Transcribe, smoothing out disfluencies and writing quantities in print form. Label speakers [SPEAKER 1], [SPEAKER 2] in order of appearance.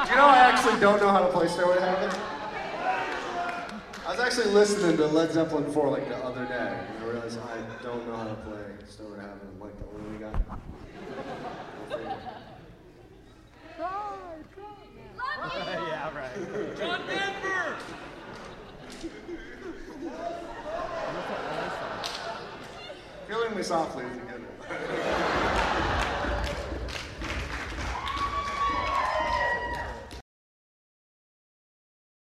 [SPEAKER 1] you know I actually don't know how to play Stairway to Heaven? I was actually listening to Led Zeppelin 4 like the other day, and I realized I don't know how to play Stairway to Heaven. I'm like the only guy.
[SPEAKER 2] Yeah, right.
[SPEAKER 3] John Denver!
[SPEAKER 1] Killing Me Softly is a good one.